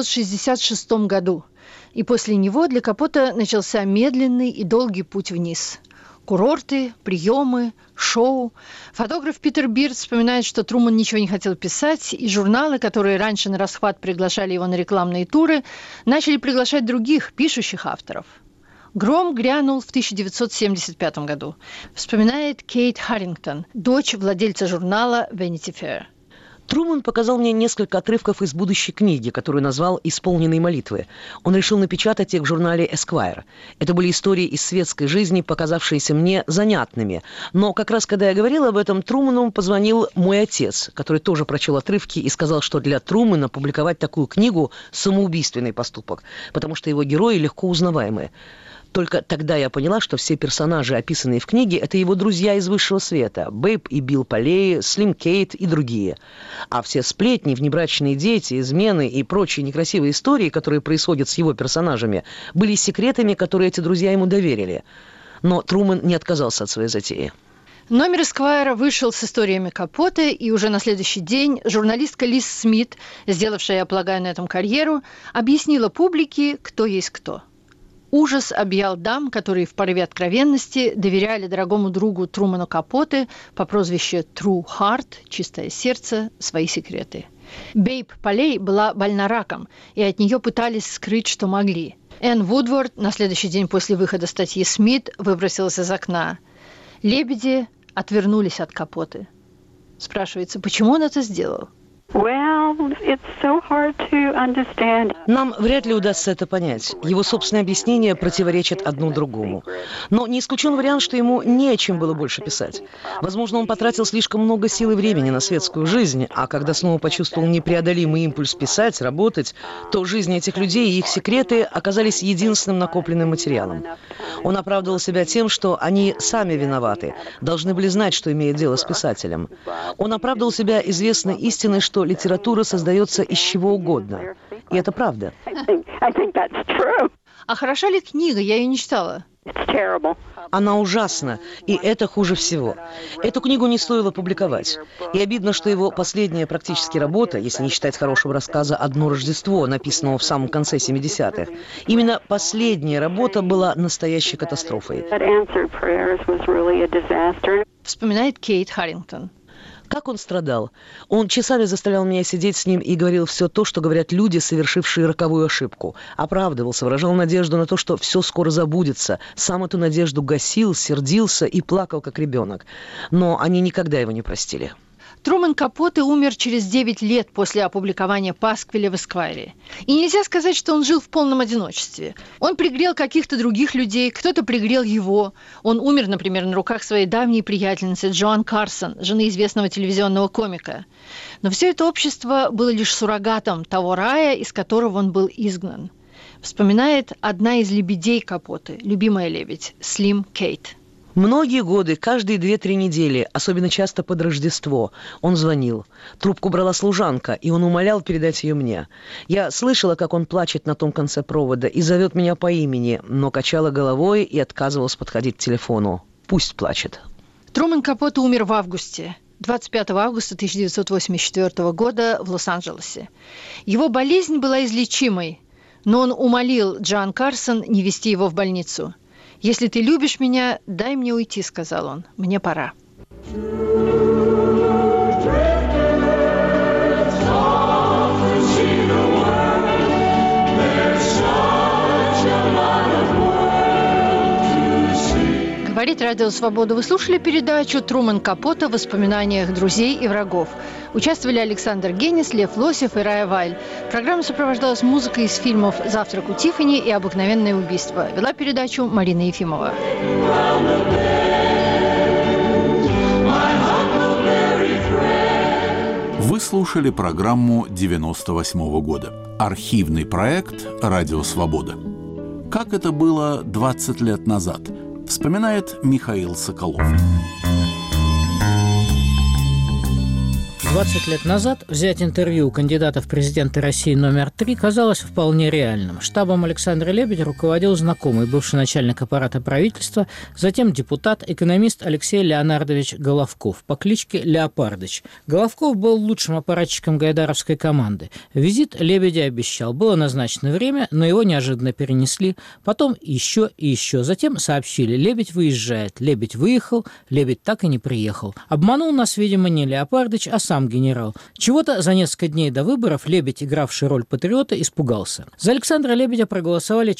1966 году, и после него для Капоте начался медленный и долгий путь вниз. Курорты, приемы, шоу. Фотограф Питер Бирд вспоминает, что Трумэн ничего не хотел писать, и журналы, которые раньше на расхват приглашали его на рекламные туры, начали приглашать других, пишущих авторов. Гром грянул в 1975 году, вспоминает Кейт Харрингтон, дочь владельца журнала Vanity Fair. Трумэн показал мне несколько отрывков из будущей книги, которую назвал «Исполненные молитвы». Он решил напечатать их в журнале Esquire. Это были истории из светской жизни, показавшиеся мне занятными. Но как раз когда я говорил об этом, Трумэну позвонил мой отец, который тоже прочел отрывки и сказал, что для Трумэна публиковать такую книгу – самоубийственный поступок, потому что его герои легко узнаваемы. Только тогда я поняла, что все персонажи, описанные в книге, это его друзья из высшего света. Бэйб и Билл Полей, Слим Кейт и другие. А все сплетни, внебрачные дети, измены и прочие некрасивые истории, которые происходят с его персонажами, были секретами, которые эти друзья ему доверили. Но Трумэн не отказался от своей затеи. Номер Эсквайра вышел с историями Капоте, и уже на следующий день журналистка Лиз Смит, сделавшая, я полагаю, на этом карьеру, объяснила публике, кто есть кто. Ужас объял дам, которые в порыве откровенности доверяли дорогому другу Трумэну Капоте по прозвищу True Heart, чистое сердце, свои секреты. Бэйб Полей была больна раком, и от нее пытались скрыть, что могли. Энн Вудворд на следующий день после выхода статьи Смит выбросилась из окна. Лебеди отвернулись от Капоте. Спрашивается, почему он это сделал? Нам вряд ли удастся это понять. Его собственные объяснения противоречат одно другому. Но не исключен вариант, что ему не о чем было больше писать. Возможно, он потратил слишком много сил и времени на светскую жизнь, а когда снова почувствовал непреодолимый импульс писать, работать, то жизни этих людей и их секреты оказались единственным накопленным материалом. Он оправдывал себя тем, что они сами виноваты, должны были знать, что имеет дело с писателем. Он оправдывал себя известной истиной, что литература создается из чего угодно. И это правда. А хороша ли книга? Я ее не читала. Она ужасна, и это хуже всего. Эту книгу не стоило публиковать. И обидно, что его последняя практически работа, если не считать хорошего рассказа «Одно Рождество», написанного в самом конце 70-х, именно последняя работа была настоящей катастрофой. Вспоминает Кейт Харрингтон. Как он страдал. Он часами заставлял меня сидеть с ним и говорил все то, что говорят люди, совершившие роковую ошибку. Оправдывался, выражал надежду на то, что все скоро забудется. Сам эту надежду гасил, сердился и плакал, как ребенок. Но они никогда его не простили. Трумэн Капоте умер через 9 лет после опубликования «Пасквиля» в Эсквайре. И нельзя сказать, что он жил в полном одиночестве. Он пригрел каких-то других людей, кто-то пригрел его. Он умер, например, на руках своей давней приятельницы Джоан Карсон, жены известного телевизионного комика. Но все это общество было лишь суррогатом того рая, из которого он был изгнан. Вспоминает одна из лебедей Капоте, любимая лебедь, Слим Кейт. Многие годы, каждые 2-3 недели, особенно часто под Рождество, он звонил. Трубку брала служанка, и он умолял передать ее мне. Я слышала, как он плачет на том конце провода и зовет меня по имени, но качала головой и отказывалась подходить к телефону. Пусть плачет. Трумэн Капоте умер в августе. 25 августа 1984 года в Лос-Анджелесе. Его болезнь была излечимой, но он умолил Джоан Карсон не везти его в больницу. «Если ты любишь меня, дай мне уйти», — сказал он. «Мне пора». Говорит Радио Свобода. Вы слушали передачу «Труман Капоте. В воспоминаниях друзей и врагов». Участвовали Александр Генис, Лев Лосев и Рая Вайль. Программа сопровождалась музыкой из фильмов «Завтрак у Тиффани» и «Обыкновенное убийство». Вела передачу Марина Ефимова. Вы слушали программу 98-го года. Архивный проект «Радио Свобода». Как это было 20 лет назад, вспоминает Михаил Соколов. 20 лет назад взять интервью у кандидата в президенты России номер 3 казалось вполне реальным. Штабом Александра Лебедя руководил знакомый, бывший начальник аппарата правительства, затем депутат, экономист Алексей Леонардович Головков по кличке Леопардыч. Головков был лучшим аппаратчиком гайдаровской команды. Визит Лебедя обещал. Было назначено время, но его неожиданно перенесли. Потом еще и еще. Затем сообщили: Лебедь выезжает. Лебедь выехал, Лебедь так и не приехал. Обманул нас, видимо, не Леопардыч, а сам генерал. Чего-то за несколько дней до выборов Лебедь, игравший роль патриота, испугался. За Александра Лебедя проголосовали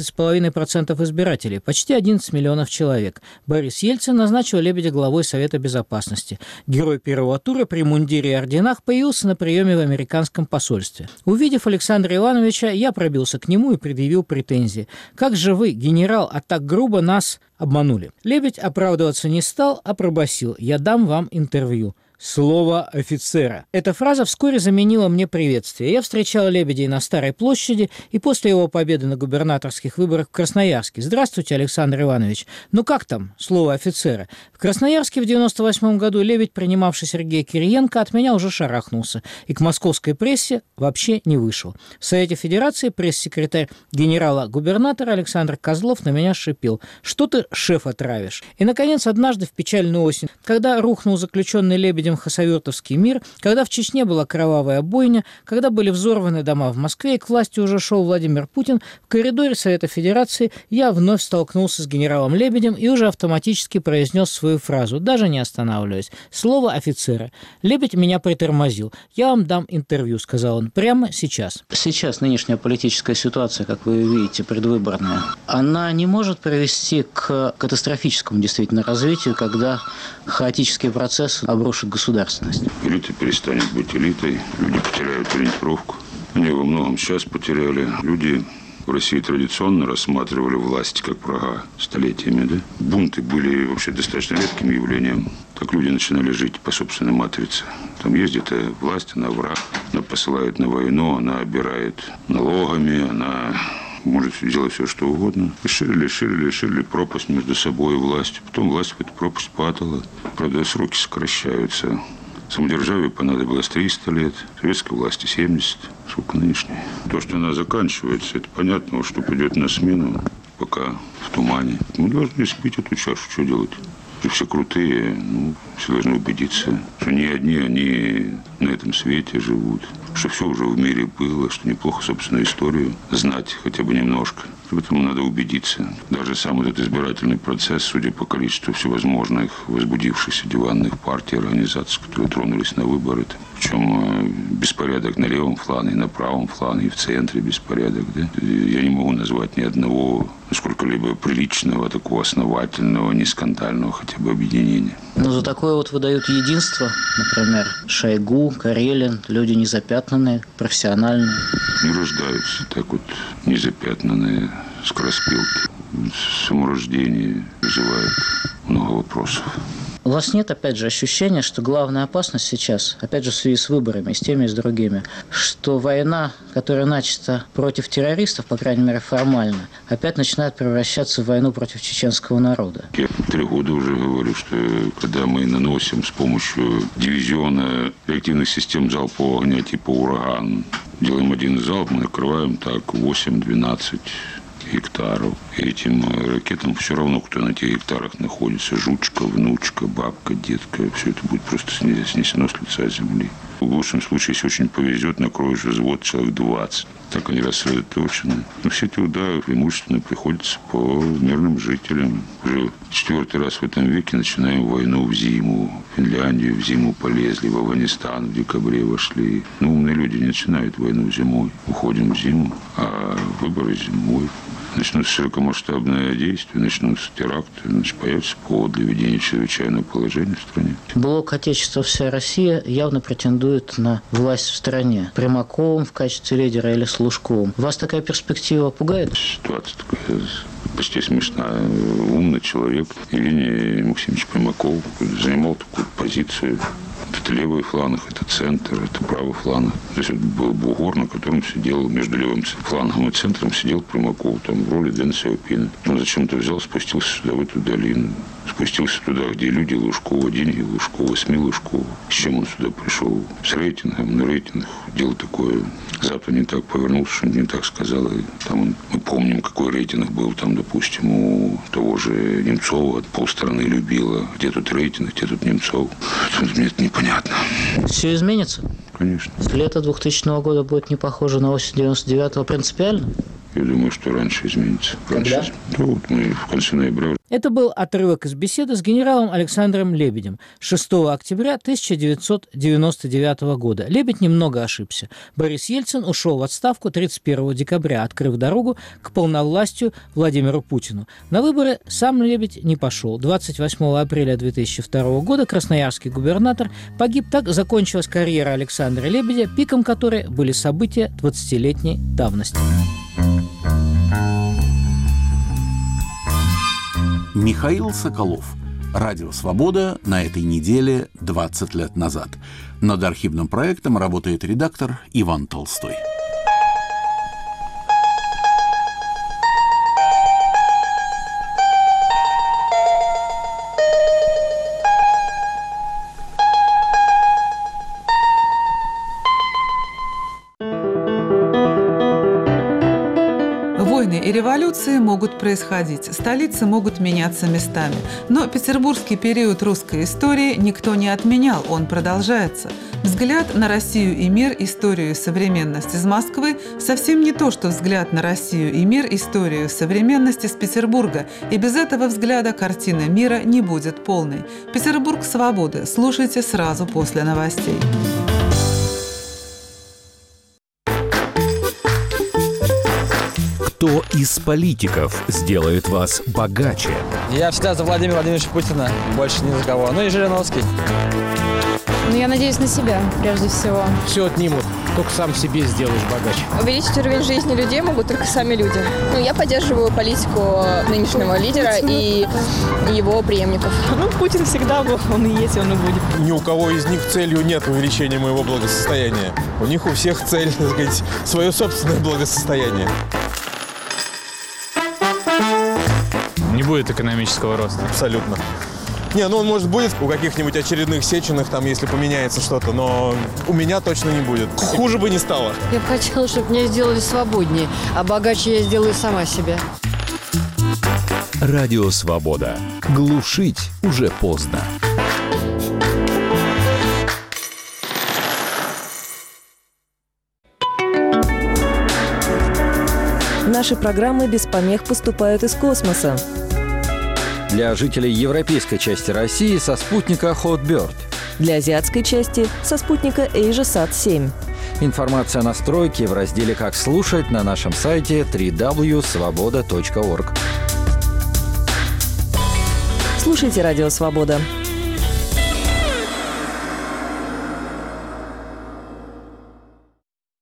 14,5% избирателей, почти 11 миллионов человек. Борис Ельцин назначил Лебедя главой Совета Безопасности. Герой первого тура при мундире и орденах появился на приеме в американском посольстве. Увидев Александра Ивановича, я пробился к нему и предъявил претензии. «Как же вы, генерал, а так грубо нас обманули?» Лебедь оправдываться не стал, а пробасил: «Я дам вам интервью». Слово офицера. Эта фраза вскоре заменила мне приветствие. Я встречал Лебедя на Старой площади и после его победы на губернаторских выборах в Красноярске. «Здравствуйте, Александр Иванович. Ну как там слово офицера?» В Красноярске в 98 году Лебедь, принимавший Сергея Кириенко, от меня уже шарахнулся и к московской прессе вообще не вышел. В Совете Федерации пресс-секретарь генерала-губернатора Александр Козлов на меня шипел: «Что ты шефа травишь?» И, наконец, однажды в печальную осень, когда рухнул заключенный Лебедем Хасавюртовский мир, когда в Чечне была кровавая бойня, когда были взорваны дома в Москве и к власти уже шел Владимир Путин, в коридоре Совета Федерации я вновь столкнулся с генералом Лебедем и уже автоматически произнес свою фразу, даже не останавливаясь: «Слово офицера». Лебедь меня притормозил. «Я вам дам интервью», — сказал он, — «прямо сейчас». Сейчас нынешняя политическая ситуация, как вы видите, предвыборная, она не может привести к катастрофическому действительно развитию, когда хаотические процессы обрушат государственность. Элита перестанет быть элитой, люди потеряют ориентировку. Они во многом сейчас потеряли. Люди в России традиционно рассматривали власть как врага столетиями. Да? Бунты были вообще достаточно редким явлением. Так люди начинали жить по собственной матрице. Там есть где-то власть, она враг. Она посылает на войну, она обирает налогами, она может делать все, что угодно. И ширили пропасть между собой и властью. Потом власть в эту пропасть падала. Правда, сроки сокращаются. Самодержавию понадобилось 300 лет, советской власти 70. Сколько нынешней? То, что она заканчивается, это понятно, что придет на смену, пока в тумане. Мы должны испить эту чашу, что делать? Все крутые, все должны убедиться, что не одни они на этом свете живут, что все уже в мире было, что неплохо собственную историю знать хотя бы немножко. В этом надо убедиться. Даже сам этот избирательный процесс, судя по количеству всевозможных возбудившихся диванных партий, организаций, которые тронулись на выборы, причем беспорядок на левом фланге, на правом фланге, и в центре беспорядок. Да? Я не могу назвать ни одного сколько-либо приличного, такого основательного, не скандального хотя бы объединения. Но за такое вот выдают единство, например, Шойгу, Карелин, люди незапятнанные, профессиональные. Не рождаются так вот незапятнанные скороспелки. Саморождение вызывает много вопросов. У вас нет, опять же, ощущения, что главная опасность сейчас, опять же, в связи с выборами, и с теми, и с другими, что война, которая начата против террористов, по крайней мере, формально, опять начинает превращаться в войну против чеченского народа? Я 3 года уже говорю, что когда мы наносим с помощью дивизиона реактивных систем залпового огня типа «Ураган», делаем один залп, мы накрываем так 8-12 гектаров. И этим ракетам все равно, кто на этих гектарах находится. Жучка, внучка, бабка, детка. Все это будет просто снесено с лица земли. В лучшем случае, если очень повезет, накроешь взвод человек 20. Так они рассредоточены. Но все эти удары преимущественно приходятся по мирным жителям. Уже 4-й раз в этом веке начинаем войну в зиму. В Финляндию в зиму полезли, в Афганистан в декабре вошли. Но умные люди не начинают войну зимой. Уходим в зиму, а выборы зимой. начнутся широкомасштабные действия, начнутся теракты, значит, появится повод для введения чрезвычайного положения в стране. Блок «Отечество. Вся Россия» явно претендует на власть в стране. Примаковым в качестве лидера или с Лужковым. Вас такая перспектива пугает? Ситуация такая почти смешная. Умный человек Евгений Максимович Примаков занимал такую позицию. Это левый фланг, это центр, это правый фланг. То есть это был бугор, на котором сидел, между левым флангом и центром сидел Примаков, там в роли Дэн Сяопина. Он зачем-то взял, спустился сюда, в эту долину. Спустился туда, где люди Лужкова, деньги Лужкова, СМИ Лужкова. С чем он сюда пришел? С рейтингом, на рейтинг. Дело такое. Завтра не так повернулся, что не так сказал. И там мы помним, какой рейтинг был там, допустим, у того же Немцова. Полстраны любила. Где тут рейтинг, где тут Немцов? Мне это непонятно. Все изменится? Конечно. Лето 2000 года будет не похоже на осень 99-го принципиально? Я думаю, что раньше изменится. Когда? Ну, вот мы в конце ноября. Это был отрывок из беседы с генералом Александром Лебедем 6 октября 1999 года. Лебедь немного ошибся. Борис Ельцин ушел в отставку 31 декабря, открыв дорогу к полновластию Владимиру Путину. На выборы сам Лебедь не пошел. 28 апреля 2002 года красноярский губернатор погиб. Так закончилась карьера Александра Лебедя, пиком которой были события 20-летней давности. Михаил Соколов. Радио «Свобода» на этой неделе 20 лет назад. Над архивным проектом работает редактор Иван Толстой. Войны и революции могут происходить, столицы могут меняться местами. Но петербургский период русской истории никто не отменял, он продолжается. Взгляд на Россию и мир, историю и современность из Москвы совсем не то, что взгляд на Россию и мир, историю и современность из Петербурга. И без этого взгляда картина мира не будет полной. Петербург свободы. Слушайте сразу после новостей. Кто из политиков сделает вас богаче? Я всегда за Владимира Владимировича Путина, больше ни за кого. Ну и Жириновский. Ну, я надеюсь на себя, прежде всего. Все отнимут, только сам себе сделаешь богаче. Увеличить уровень жизни людей могут только сами люди. Ну, я поддерживаю политику нынешнего лидера и его преемников. Ну, Путин всегда был, он и есть, он и будет. Ни у кого из них целью нет увеличения моего благосостояния. У них у всех цель, так сказать, свое собственное благосостояние. Не будет экономического роста. Абсолютно. Не, ну он, может, будет у каких-нибудь очередных Сеченых, там, если поменяется что-то, но у меня точно не будет. Хуже бы не стало. Я бы хотела, чтобы меня сделали свободнее, а богаче я сделаю сама себя. Радио «Свобода». Глушить уже поздно. Наши программы без помех поступают из космоса. Для жителей европейской части России со спутника Hotbird. Для азиатской части со спутника AsiaSat-7. Информация о настройке в разделе «Как слушать» на нашем сайте www.svoboda.org. Слушайте «Радио Свобода».